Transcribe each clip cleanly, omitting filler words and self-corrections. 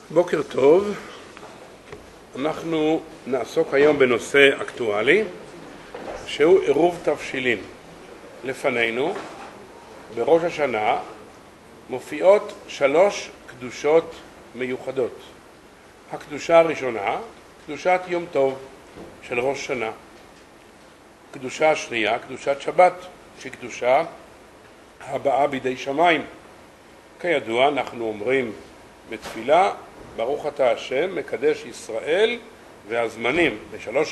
בוקר טוב, אנחנו נעסוק היום בנושא אקטואלי שהוא עירוב תבשילין. לפנינו בראש השנה מופיעות 3 קדושות מיוחדות. הקדושה הראשונה, קדושת יום טוב של ראש שנה. קדושה השנייה, קדושת שבת, שהיא קדושה הבאה בידי שמיים. כידוע אנחנו אומרים בתפילה, ברוך אתה השם מקדש ישראל והזמנים. בשלוש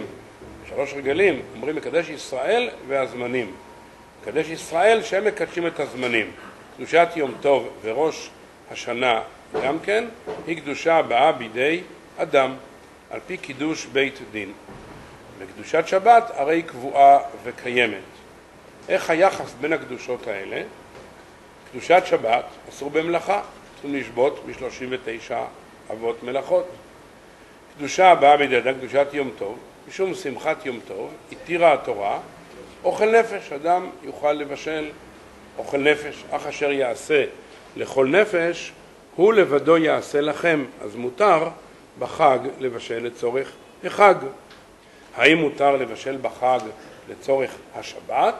רגלים אומרים מקדש ישראל והזמנים. מקדש ישראל שהם מקדשים את הזמנים. קדושת יום טוב וראש השנה גם כן היא קדושה הבאה בידי אדם על פי קידוש בית דין. וקדושת שבת הרי היא קבועה וקיימת. איך היחס בין הקדושות האלה? קדושת שבת אסור במלאכה, צריכים לשבות מ-39 אבות מלאכות. קדושה הבאה בידי אדם, קדושת יום טוב, משום שמחת יום טוב, התירה התורה, אוכל נפש, אדם יוכל לבשל אוכל נפש, אך אשר יעשה לכל נפש, הוא לבדו יעשה לכם, אז מותר בחג לבשל לצורך החג. האם מותר לבשל בחג לצורך השבת?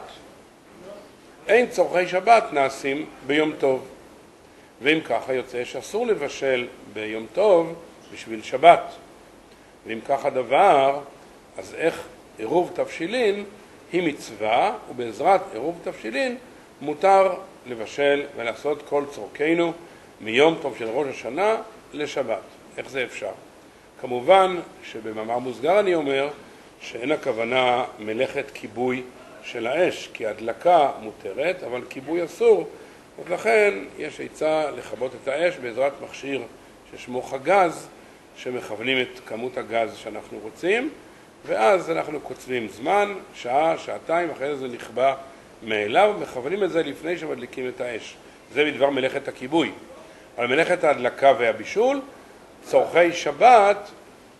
אין, צורכי שבת נעשים ביום טוב. ואם ככה יוצא שאסור לבשל ביום טוב בשביל שבת. ואם ככה הדבר, אז איך עירוב תבשילין היא מצווה, ובעזרת עירוב תבשילין מותר לבשל ולעשות כל צורכנו מיום טוב של ראש השנה לשבת. איך זה אפשר? כמובן שבמאמר מוסגר אני אומר שאין הכוונה מלאכת כיבוי של האש, כי הדלקה מותרת, אבל כיבוי אסור. אז לכן יש עצה לכבות את האש בעזרת מכשיר ששמו חגז, שמכוונים את כמות הגז שאנחנו רוצים, ואז אנחנו קוצבים זמן, שעה, שעתיים, אחרי זה נכבה מאליו, מכוונים את זה לפני שמדליקים את האש. זה בדבר מלאכת הכיבוי. אבל מלאכת ההדלקה והבישול, צורכי שבת,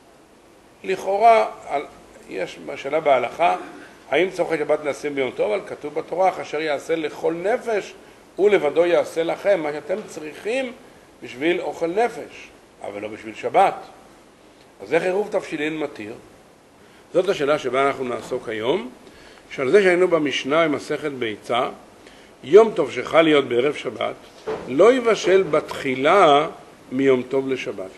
לכאורה, יש שאלה בהלכה, האם צורכי שבת נעשים ביום טוב? אבל כתוב בתורה, אשר יעשה לכל נפש, הוא לבדו יעשה לכם מה שאתם צריכים בשביל אוכל נפש, אבל לא בשביל שבת. אז איך עירוב תבשילין מתיר? זאת השאלה שבה אנחנו נעסוק היום. שעל זה שהיינו במשנה במסכת ביצה, יום טוב שחל להיות בערב שבת, לא יבשל בתחילה מיום טוב לשבת.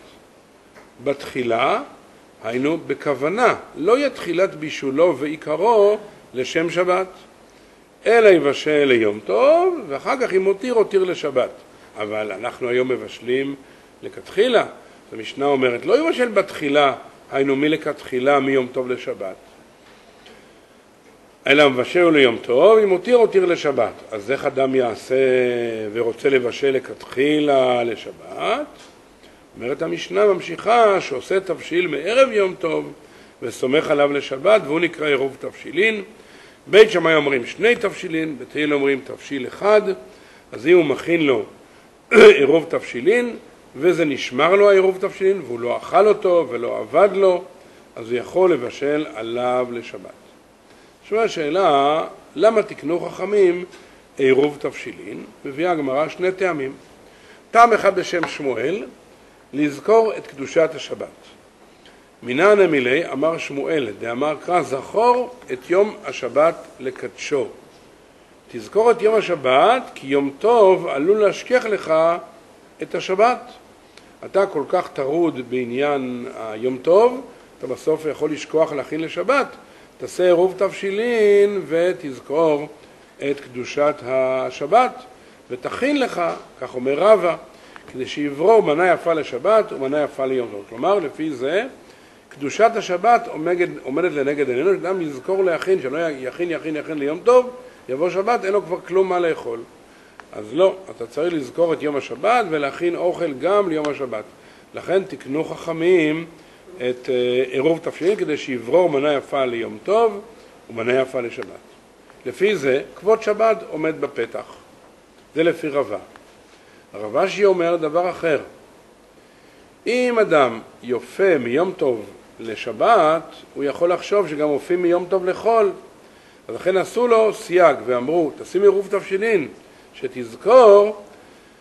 בתחילה, היינו בכוונה, לא יהיה תחילת בישולו ועיקרו לשם שבת, אלא יבשל ליום טוב, ואחר כך אם הותיר לשבת. אבל אנחנו היום מבשלים לכתחילה. המשנה אומרת, לא יבשל בתחילה, היינו מלכתחילה מיום טוב לשבת. אלא מבשל ליום טוב, אם הותיר לשבת. אז איך אדם יעשה ורוצה לבשל לכתחילה לשבת? אומרת המשנה ממשיכה שעושה תבשיל מערב יום טוב וסומך עליו לשבת, והוא נקרא עירוב תבשילין. בית שמאי אומרים 2 תבשילין, בית הלל אומרים תבשיל אחד, אז אם הוא מכין לו עירוב תבשילין, וזה נשמר לו העירוב תבשילין, והוא לא אכל אותו ולא עבד לו, אז הוא יכול לבשל עליו לשבת. עכשיו השאלה, למה תקנו חכמים עירוב תבשילין? מביאה הגמרא 2 טעמים. טעם אחד בשם שמואל, לזכור את קדושת השבת. מנן המילי אמר שמואל, דאמר קרא זכור את יום השבת לקדשו. תזכור את יום השבת, כי יום טוב עלול להשכיח לך את השבת. אתה כל כך טרוד בעניין היום טוב, אתה בסוף יכול לשכוח להכין לשבת. תעשה עירוב תבשילין ותזכור את קדושת השבת, ותכין לך, כך אומר רבא, כדי שיברור מנה יפה לשבת ומנה יפה ליום טוב. כלומר, לפי זה, קדושת השבת עומדת לנגד עינינו, שאדם יזכור להכין, שלא יכין ליום טוב, יבוא שבת, אין לו כבר כלום מה לאכול. אז לא, אתה צריך לזכור את יום השבת ולהכין אוכל גם ליום השבת. לכן תקנו חכמים את עירוב תבשילין כדי שיברור מנה יפה ליום טוב ומנה יפה לשבת. לפי זה, כבוד שבת עומד בפתח. זה לפי רבא. הרבא שאומר דבר אחר. אם אדם יופה מיום טוב לשבת, הוא יכול לחשוב שגם יופים מיום טוב לחול. אז לכן עשו לו סייג ואמרו, תשים עירוב תבשילין, שתזכור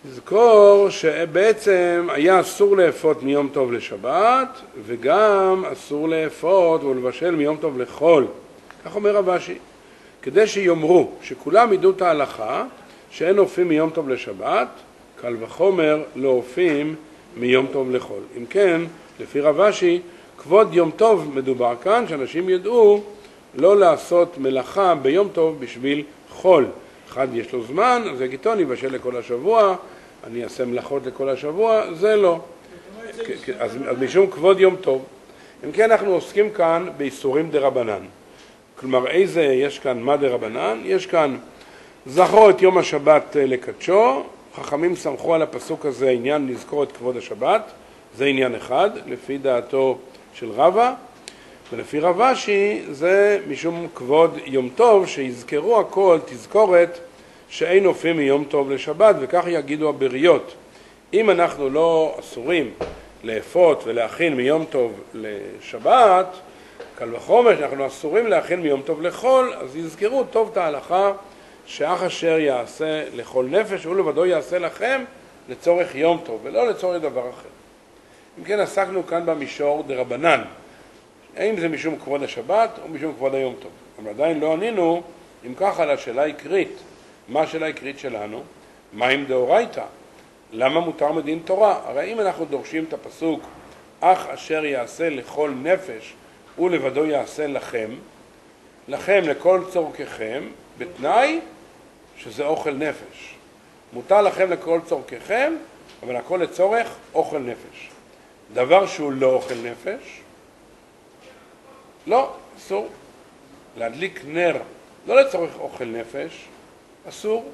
תזכור שבעצם היה אסור לאפות מיום טוב לשבת, וגם אסור לאפות ולבשל מיום טוב לחול. כך אומר רב אשי. כדי שיאמרו שכולם ידעו את ההלכה, שאין אופים מיום טוב לשבת, קל וחומר לא אופים מיום טוב לחול. אם כן, לפי רב אשי, כבוד יום טוב מדובר כאן, שאנשים ידעו לא לעשות מלאכה ביום טוב בשביל חול. אחד יש לו זמן, אז יגיד טוב, אני אבשל לכל השבוע, אני אעשה מלאכות לכל השבוע, זה לא. אז משום כבוד יום טוב. אם כן, אנחנו עוסקים כאן באיסורים דרבנן. כלומר, איזה יש כאן מה דרבנן? יש כאן זכור את יום השבת לקדשו, חכמים סמכו על הפסוק הזה עניין לזכור את כבוד השבת, זה עניין אחד, לפי דעתו של רבא, ולפי רב אשי זה משום כבוד יום טוב, שיזכרו הכל תזכורת שאין אופים מיום טוב לשבת, וכך יגידו הבריות. אם אנחנו לא אסורים לאפות ולהכין מיום טוב לשבת, קל וחומר שאנחנו אסורים להכין מיום טוב לחול, אז יזכרו טוב את ההלכה שאח אשר יעשה לכל נפש הוא לבדו יעשה לכם לצורך יום טוב ולא לצורך דבר אחר. אם כן, עסקנו כאן במישור דרבנן, האם זה משום כבוד השבת או משום כבוד היום טוב. אבל עדיין לא ענינו אם ככה לשאלה העיקרית. מה השאלה העיקרית שלנו? מה עם דאורייתא? למה מותר מדין תורה? הרי אם אנחנו דורשים את הפסוק אח אשר יעשה לכל נפש הוא לבדו יעשה לכם, לכם לכל צורככם, בתנאי שזה אוכל נפש. מותר לכם לכל צורככם, אבל הכל לצורך אוכל נפש. דבר שהוא לא אוכל נפש, לא, אסור. להדליק נר, לא לצורך אוכל נפש, אסור.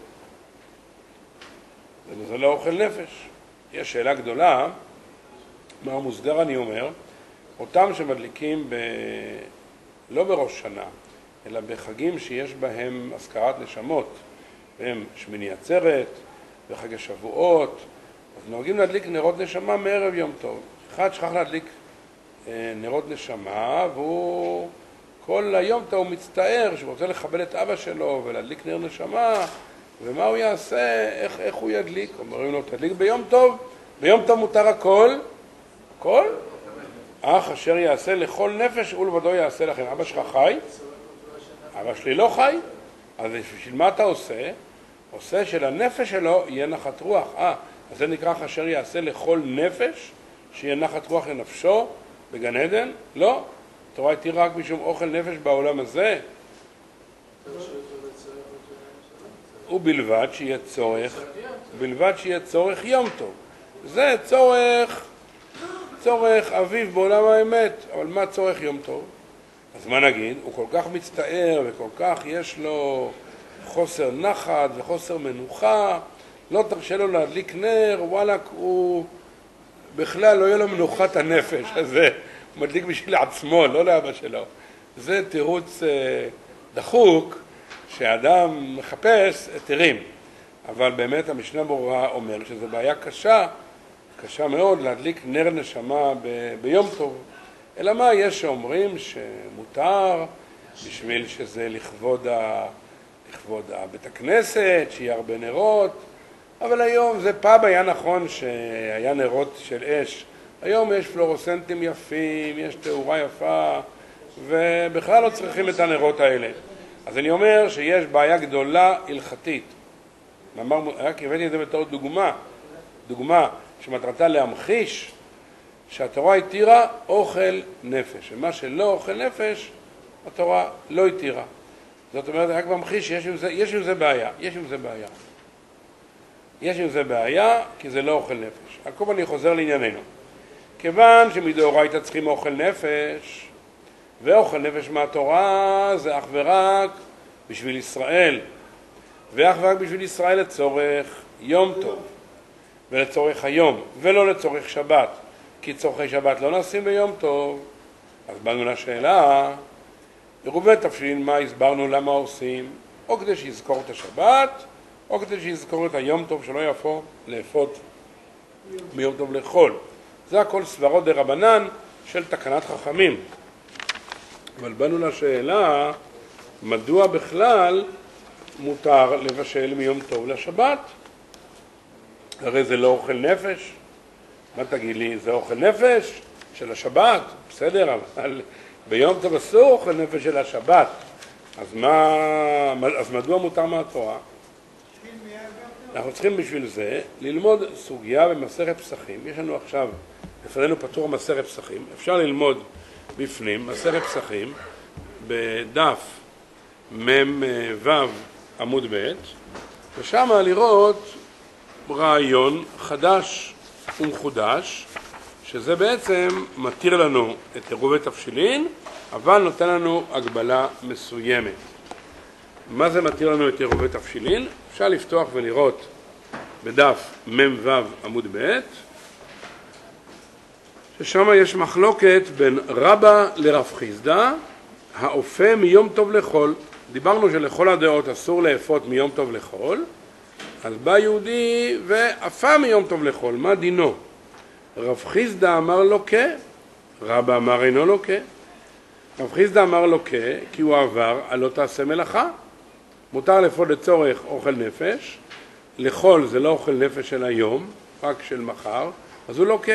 זה לא אוכל נפש. יש שאלה גדולה, מה מוסגר אני אומר, אותם שמדליקים לא בראש שנה, אלא בחגים שיש בהם הזכרת נשמות, והם שמיני עצרת וחג השבועות, אז נוהגים להדליק נרות נשמה מערב יום טוב. אחד שכח להדליק נרות נשמה, והוא כל היום הוא מצטער שהוא רוצה לכבד את אבא שלו ולהדליק נר נשמה, ומה הוא יעשה, איך הוא ידליק? אומרים לו, תדליק ביום טוב, ביום טוב מותר הכל, הכל? אח אשר יעשה לכל נפש הוא לבדו יעשה לכם. אבא שלך חי? אבא שלי לא חי? אז בשביל מה אתה עושה? עושה שלנפש שלו יהיה נחת רוח. אז זה נקרא אח אשר יעשה לכל נפש, שיהיה נחת רוח לנפשו בגן עדן? לא. התורה התירה רק משום אוכל נפש בעולם הזה. ובלבד שיהיה צורך יום טוב. זה צורך אביב בעולם האמת, אבל מה צורך יום טוב? אז מה נגיד? הוא כל כך מצטער וכל כך יש לו חוסר נחת וחוסר מנוחה, לא תרשה לו להדליק נר, וואלק, הוא בכלל לא יהיה לו מנוחת הנפש, אז הוא מדליק בשביל עצמו, לא לאבא שלו. זה תירוץ דחוק שאדם מחפש היתרים, אבל באמת המשנה ברורה אומר שזו בעיה קשה מאוד להדליק נר נשמה ביום טוב. אלא מה, יש שאומרים שמותר בשביל שזה לכבוד בית הכנסת, שיהיה הרבה נרות, אבל היום זה פעם היה נכון שהיה נרות של אש. היום יש פלורוסנטים יפים, יש תאורה יפה, ובכלל לא צריכים את הנרות האלה. אז אני אומר שיש בעיה גדולה הלכתית. רק הבאתי את זה בתור דוגמה שמטרתה להמחיש שהתורה התירה אוכל נפש, ומה שלא אוכל נפש, התורה לא התירה. זאת אומרת, רק ממחיש שיש עם זה בעיה. יש עם זה בעיה, כי זה לא אוכל נפש. עקוב אני חוזר לענייננו. כיוון שמדאורייתא צריכים אוכל נפש, ואוכל נפש מהתורה זה אך ורק בשביל ישראל, ואך ורק בשביל ישראל לצורך יום טוב, ולצורך היום, ולא לצורך שבת, כי צורכי שבת לא נעשים ביום טוב. אז באנו לשאלה, עירובי תבשילין, מה הסברנו למה עושים? או כדי שיזכור את השבת, או כדי שיזכור את היום טוב, שלא יהפוך לאפות ביום טוב לחול. זה הכל סברות דרבנן של תקנת חכמים. אבל באנו לשאלה, מדוע בכלל מותר לבשל מיום טוב לשבת? הרי זה לא אוכל נפש. מה תגיד לי? זה אוכל נפש של השבת, בסדר, אבל ביום טוב אסור אוכל נפש של השבת. אז מדוע מותר מהתורה? אנחנו צריכים בשביל זה ללמוד סוגיה במסכת פסחים. יש לנו עכשיו, לפנינו פתור מסכת פסחים. אפשר ללמוד בפנים מסכת פסחים בדף מ"ו עמוד ב', ושם לראות רעיון חדש ומחודש, שזה בעצם מתיר לנו את עירובי תבשילין, אבל נותן לנו הגבלה מסוימת. מה זה מתיר לנו את עירובי תבשילין? אפשר לפתוח ולראות בדף מ"ו עמוד ב', ששם יש מחלוקת בין רבא לרב חיסדא, האופה מיום טוב לחול. דיברנו שלכל הדעות אסור לאפות מיום טוב לחול, אז בא יהודי ואפה מיום טוב לחול, מה דינו? רב חיסדא אמר לוקה, רבא אמר אינו לוקה. רב חיסדא אמר לוקה כי הוא עבר על לא תעשה מלאכה. מותר לאפות לצורך אוכל נפש, לחול זה לא אוכל נפש של היום, רק של מחר, אז הוא לוקה.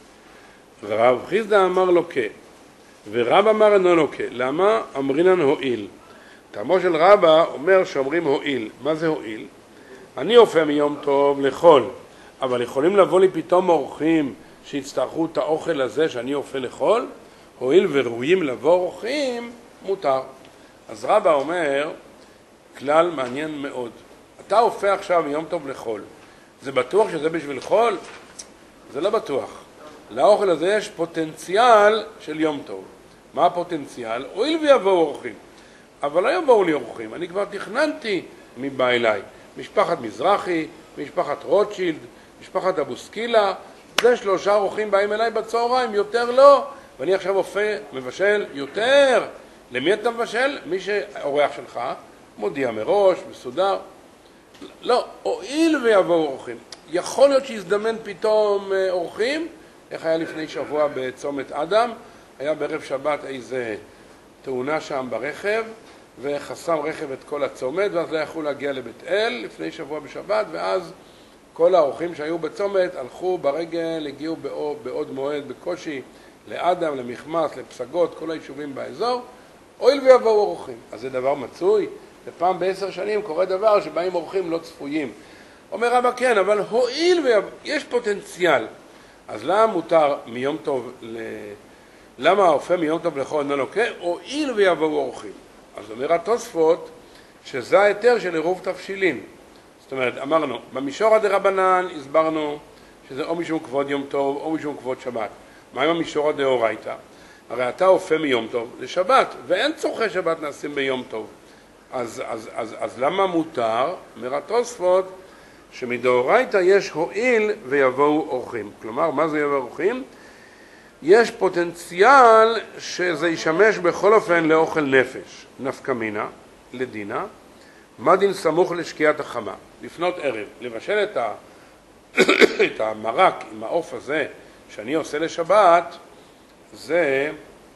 רב חיסדא אמר לוקה, ורב אמר אינו לוקה. למה? אמרינן הועיל. טעמו של רבא אומר שאומרים הועיל. מה זה הועיל? אני אופה מיום טוב לחול, אבל יכולים לבוא לי פתאום אורחים שיצטרכו את האוכל הזה שאני אופה לחול? הועיל וראויים לבוא אורחים, מותר. אז רבא אומר, כלל מעניין מאוד. אתה אופה עכשיו מיום טוב לחול, זה בטוח שזה בשביל חול? זה לא בטוח. לאוכל הזה יש פוטנציאל של יום טוב. מה הפוטנציאל? הועיל ויבואו אורחים. אבל לא יבואו לי אורחים, אני כבר תכננתי מי בא אליי. משפחת מזרחי, משפחת רוטשילד, משפחת אבוסקילה, זה 3 אורחים באים אליי בצהריים, יותר לא. ואני עכשיו אופה, מבשל יותר. למי אתה מבשל? מי שאורח שלך, מודיע מראש, מסודר. לא, הועיל ויבואו אורחים. יכול להיות שיזדמן פתאום אורחים, איך היה לפני שבוע בצומת אדם, היה בערב שבת איזה תאונה שם ברכב, וחסם רכב את כל הצומת, ואז לא יכלו להגיע לבית אל לפני שבוע בשבת, ואז כל האורחים שהיו בצומת הלכו ברגל, הגיעו בעוד מועד בקושי לאדם, למחמס, לפסגות, כל היישובים באזור, הועיל ויבואו אורחים. אז זה דבר מצוי, ופעם ב10 שנים קורה דבר שבאים אורחים לא צפויים. אומר רבא כן, אבל הועיל ויבואו, יש פוטנציאל. אז למה מותר מיום טוב למה האופה מיום טוב לחול אינו לוקה? הועיל ויבואו אורחים. אז אומר התוספות שזה ההיתר של עירוב תבשילין. זאת אומרת, אמרנו, במישור הדרבנן הסברנו שזה או משום כבוד יום טוב או משום כבוד שבת. מה עם המישור הדאורייתא? הרי אתה אופה מיום טוב לשבת, ואין צורכי שבת נעשים ביום טוב. אז למה מותר? אומר התוספות שמדאורייתא יש הועיל ויבואו אורחים. כלומר, מה זה יבואו אורחים? יש פוטנציאל שזה ישמש בכל אופן לאוכל נפש, נפקא מינה, לדינה, מה דין סמוך לשקיעת החמה? לפנות ערב, לבשל את המרק עם העוף הזה שאני עושה לשבת, זה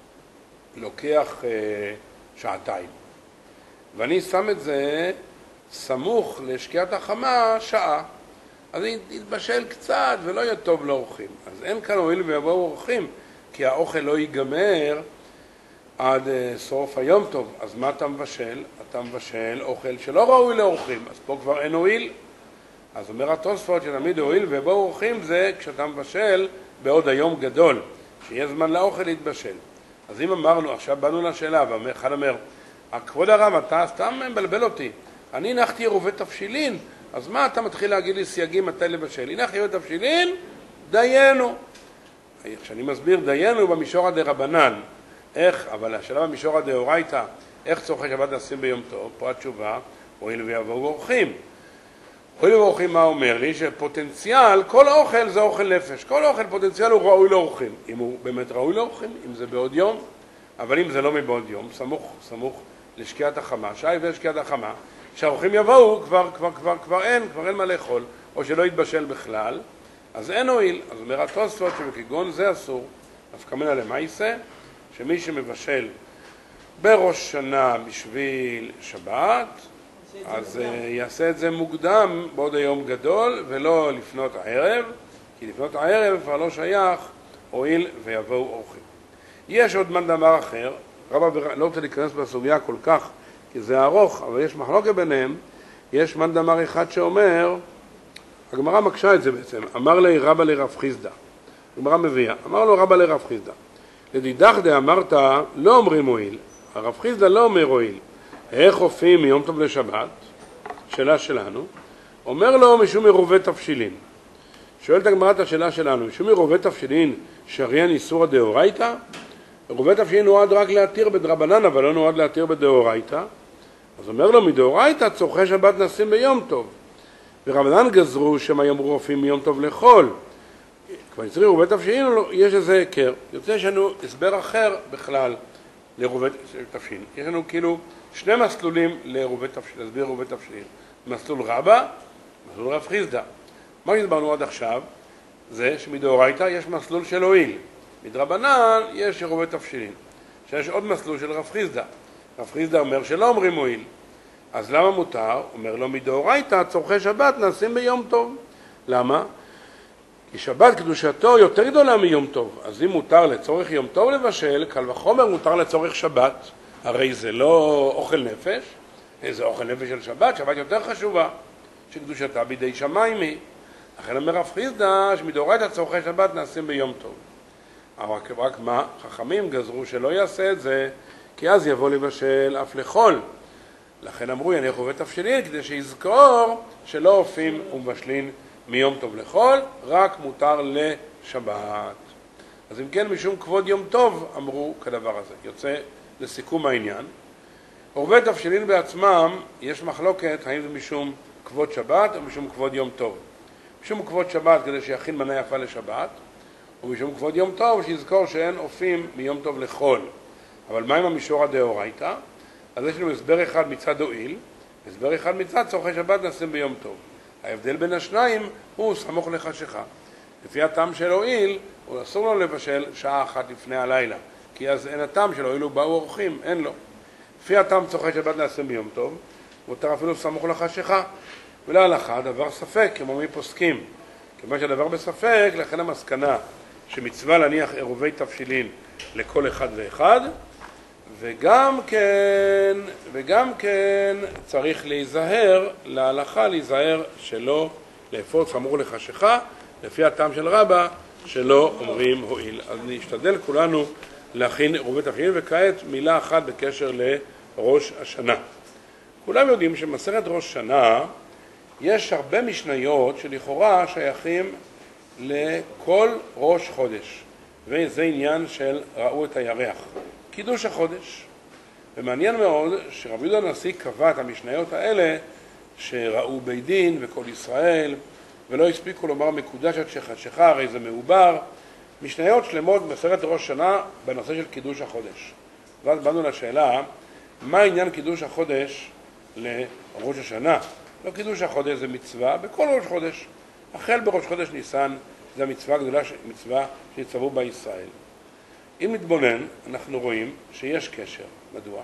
לוקח 2 שעתיים. ואני שם את זה סמוך לשקיעת החמה 1 שעה. אז יתבשל קצת ולא יהיה טוב לאורחים. אז אין כאן הועיל ויבואו אורחים, כי האוכל לא ייגמר עד סוף היום טוב. אז מה אתה מבשל? אתה מבשל אוכל שלא ראוי לאורחים, אז פה כבר אין הועיל. אז אומר התוספות שתמיד הועיל ויבואו אורחים זה כשאתה מבשל בעוד היום גדול, שיהיה זמן לאוכל להתבשל. אז אם אמרנו, עכשיו באנו לשאלה, ואחד אומר, כבוד הרב, אתה סתם מבלבל אותי. אני הנחתי עירובי תבשילין, אז מה אתה מתחיל להגיד לי סייגים מתי לבשל? הנחתי עירובי תבשילין, דיינו. כשאני מסביר דיינו במישור הדרבנן, איך, אבל השאלה במישור הדאורייתא, איך צורכי שבת נעשים ביום טוב? פה התשובה, הועיל ויבואו אורחים. הועיל ויבואו אורחים מה אומר לי? שפוטנציאל, כל אוכל זה אוכל נפש. כל אוכל פוטנציאל הוא ראוי לאורחים. אם הוא באמת ראוי לאורחים, אם זה בעוד יום, אבל אם זה לא מבעוד יום, סמוך לשקיעת החמה, שעה לפני שקיעת החמה, כשהאורחים יבואו, כבר אין מה לאכול, או שלא יתבשל בכלל, אז אין הועיל. אז אומר התוספות שבכגון זה אסור, נפקא מינה למעשה, שמי שמבשל בראש שנה בשביל שבת, אז יעשה את זה מוקדם בעוד היום גדול ולא לפנות הערב, כי לפנות הערב כבר לא שייך, הואיל ויבואו אורחים. יש עוד מאן דאמר אחר, לא רוצה להיכנס בסוגיה כל כך כי זה ארוך, אבל יש מחלוקת ביניהם. יש מאן דאמר אחד שאומר, הגמרא מקשה את זה בעצם, אמר לי רבא לרב חיסדא, הגמרא מביאה, אמר לו רבא לרב חיסדא, לדידך דאמרת לא אומרים הואיל, הרב חיסדא לא אומר הואיל, איך אופים מיום טוב לשבת? שאלה שלנו. אומר לו משום עירובי תבשילין. שואלת הגמרא את השאלה שלנו, משום עירובי תבשילין שריין איסורא דאורייתא? עירובי תבשילין נועד רק להתיר בדרבנן, אבל לא נועד להתיר בדאורייתא. אז אומר לו, מדאורייתא צורכי שבת נעשים ביום טוב. ורבנן גזרו שמה יאמרו אופים מיום טוב לחול. כבר יצרי עירובי תבשילין, יש איזה היכר. יוצא לנו הסבר אחר בכלל לעירובי תבשילין. יש לנו כאילו שני מסלולים להסביר עירובי תבשילין. מסלול רבא, מסלול רב חיסדא. מה שדיברנו עד עכשיו זה שמדאורייתא יש מסלול של הואיל. מדרבנן יש עירובי תבשילין. שיש עוד מסלול של רב חיסדא. רב חיסדא אומר שלא אומרים הואיל. אז למה מותר? אומר לו מדאורייתא צורכי שבת נעשים ביום טוב. למה? כי שבת קדושתו יותר גדולה מיום טוב. אז אם מותר לצורך יום טוב לבשל, קל וחומר מותר לצורך שבת. הרי זה לא אוכל נפש, זה אוכל נפש של שבת, שבת יותר חשובה, שקדושתה בידי שמיים היא. לכן אומר רב חיסדא שמדאורייתא צורכי שבת נעשים ביום טוב. רק מה? חכמים גזרו שלא יעשה את זה, כי אז יבוא לבשל אף לחול. לכן אמרו יניח עירובי תבשילין, כדי שיזכור שלא אופים ומבשלין מיום טוב לחול, רק מותר לשבת. אז אם כן, משום כבוד יום טוב אמרו כדבר הזה. יוצא לסיכום העניין. עירובי תבשילין בעצמם יש מחלוקת האם זה משום כבוד שבת או משום כבוד יום טוב. משום כבוד שבת כדי שיכין מנה יפה לשבת, ומשום כבוד יום טוב שיזכור שאין אופים מיום טוב לחול. אבל מה עם המישור הדאורייתא? אז יש לנו הסבר אחד מצד הואיל, הסבר אחד מצד צורכי שבת נעשים ביום טוב. ההבדל בין השניים הוא סמוך לחשיכה. לפי הטעם של הואיל, הוא אסור לו לבשל שעה אחת לפני הלילה, כי אז אין הטעם של הואיל ובאו אורחים, אין לו. לפי הטעם צורכי שבת נעשים ביום טוב, מותר אפילו סמוך לחשיכה. ולהלכה דבר ספק, כמו מי פוסקים. כיוון שהדבר בספק, לכן המסקנה שמצווה להניח עירובי תבשילין לכל אחד ואחד, וגם כן צריך להיזהר, להלכה להיזהר שלא לאפות סמוך לחשיכה, לפי הטעם של רבא, שלא אומרים הואיל. אז נשתדל כולנו להכין עירובי תבשילין, וכעת מילה אחת בקשר לראש השנה. כולם יודעים שמסכת ראש שנה יש הרבה משניות שלכאורה שייכים לכל ראש חודש, וזה עניין של ראו את הירח, קידוש החודש. ומעניין מאוד שרבי יהודה הנשיא קבע את המשניות האלה שראו בית דין וכל ישראל, ולא הספיקו לומר מקודשת שחשיכה, הרי זה מעובר. משניות שלמות בסרט ראש שנה בנושא של קידוש החודש. ואז באנו לשאלה, מה העניין קידוש החודש לראש השנה? לא, קידוש החודש זה מצווה בכל ראש חודש. החל בראש חודש ניסן, זה המצווה הגדולה, מצווה שיצוו בה ישראל. אם נתבונן, אנחנו רואים שיש קשר. מדוע?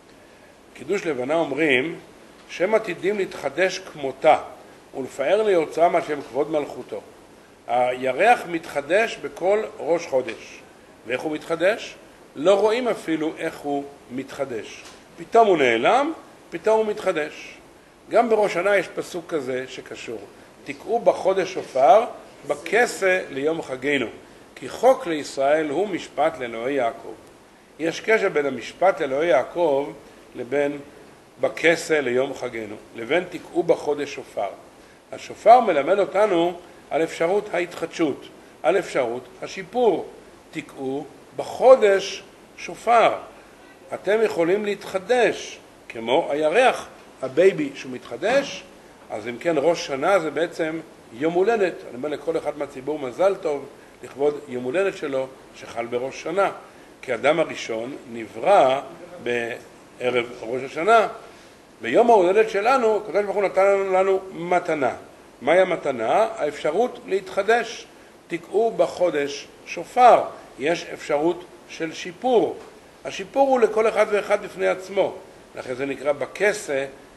קידוש לבנה אומרים שהם עתידים להתחדש כמותה ולפאר ליוצרם על שם כבוד מלכותו. הירח מתחדש בכל ראש חודש. ואיך הוא מתחדש? לא רואים אפילו איך הוא מתחדש. פתאום הוא נעלם, פתאום הוא מתחדש. גם בראש שנה יש פסוק כזה שקשור. תקעו בחודש שופר, בכסה ליום חגנו. כי חוק לישראל הוא משפט לאלוהי יעקב. יש קשר בין המשפט לאלוהי יעקב לבין בכסה ליום חגנו, לבין תקעו בחודש שופר. השופר מלמד אותנו על אפשרות ההתחדשות, על אפשרות השיפור. תקעו בחודש שופר. אתם יכולים להתחדש, כמו הירח, הבייבי שהוא מתחדש. אז אם כן, ראש שנה זה בעצם יום הולדת. אני אומר לכל אחד מהציבור מזל טוב לכבוד יום הולדת שלו שחל בראש שנה. כי האדם הראשון נברא בערב ראש השנה. ביום ההולדת שלנו, הקדוש ברוך הוא נתן לנו מתנה. מהי המתנה? האפשרות להתחדש. תקעו בחודש שופר. יש אפשרות של שיפור. השיפור הוא לכל אחד ואחד בפני עצמו. לכן זה נקרא בכסה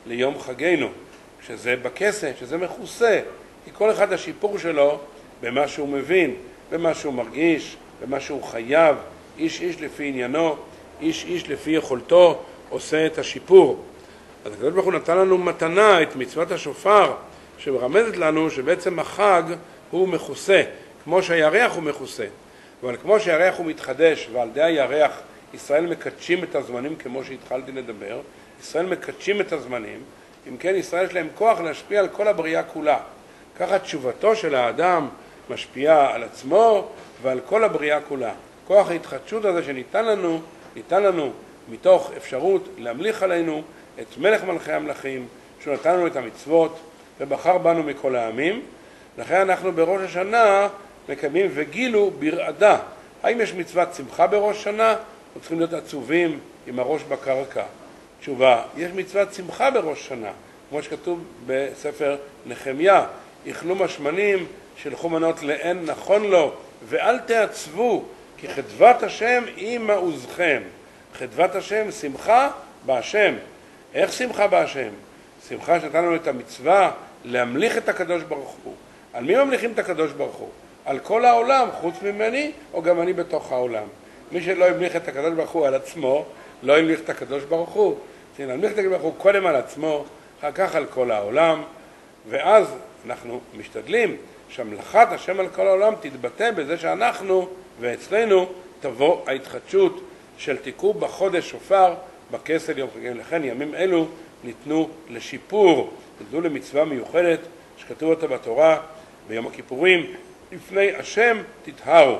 ליום חגנו, שזה בכסף, שזה מכוסה, כי כל אחד השיפור שלו במה שהוא מבין, במה שהוא מרגיש, במה שהוא חייב, איש איש לפי עניינו, איש איש לפי יכולתו עושה את השיפור. אז הקדוש ברוך הוא נתן לנו מתנה את מצוות השופר, שמרמזת לנו שבעצם החג הוא מכוסה, כמו שהירח הוא מכוסה. אבל כמו שהירח הוא מתחדש, ועל ידי הירח ישראל מקדשים את הזמנים, כמו שהתחלתי לדבר, ישראל מקדשים את הזמנים, אם כן ישראל יש להם כוח להשפיע על כל הבריאה כולה. ככה תשובתו של האדם משפיעה על עצמו ועל כל הבריאה כולה. כוח ההתחדשות הזה שניתן לנו מתוך אפשרות להמליך עלינו את מלך מלכי המלכים, שהוא נתן לנו את המצוות ובחר בנו מכל העמים. לכן אנחנו בראש השנה מקיימים וגילו ברעדה. האם יש מצוות שמחה בראש השנה, או צריכים להיות עצובים עם הראש בקרקע? תשובה, יש מצוות שמחה בראש השנה, כמו שכתוב בספר נחמיה, איכלו משמנים, שלחו מנות לאין נכון לו, ואל תעצבו, כי חדוות השם היא מעוזכם. חדוות השם, שמחה בהשם. איך שמחה בהשם? שמחה שנתן לנו את המצווה להמליך את הקדוש ברוך הוא. על מי ממליכים את הקדוש ברוך הוא? על כל העולם, חוץ ממני, או גם אני בתוך העולם. מי שלא המליך את הקדוש ברוך הוא על עצמו, לא המליך את הקדוש ברוך הוא. להמליך את הקדוש ברוך הוא קודם על עצמו, אחר כך על כל העולם, ואז אנחנו משתדלים שהמלאכת השם על כל העולם תתבטא בזה שאנחנו ואצלנו תבוא ההתחדשות של תיקעו בחודש שופר בכסל יום חגים. לכן ימים אלו ניתנו לשיפור, ניתנו למצווה מיוחדת שכתוב אותה בתורה ביום הכיפורים, לפני השם תטהרו.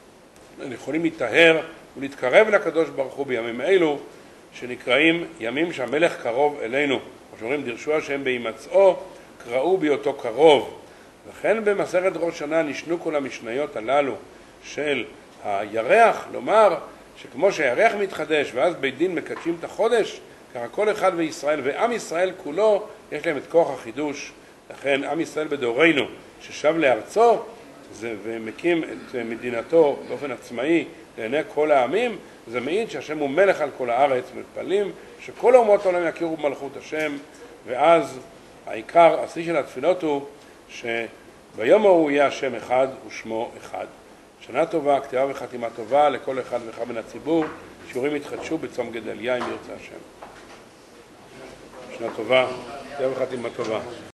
יכולים להתטהר ולהתקרב לקדוש ברוך הוא בימים אלו שנקראים ימים שהמלך קרוב אלינו. כמו שאומרים, דרשו השם בהימצאו, קראו בהיותו קרוב. לכן במסכת ראש שנה נשנו כל המשניות הללו של הירח, לומר שכמו שהירח מתחדש ואז בית דין מקדשים את החודש, ככה כל אחד וישראל ועם ישראל כולו יש להם את כוח החידוש. לכן עם ישראל בדורנו ששב לארצו ומקים את מדינתו באופן עצמאי לעיני כל העמים, זה מעיד שהשם הוא מלך על כל הארץ, מתפללים שכל אומות העולם יכירו במלכות השם. ואז העיקר, השיא של התפילות הוא שביום ההוא יהיה השם אחד ושמו אחד. שנה טובה, כתיבה וחתימה טובה לכל אחד ואחד מן הציבור. שיעורים יתחדשו בצום גדליה אם ירצה השם. שנה טובה, כתיבה וחתימה טובה.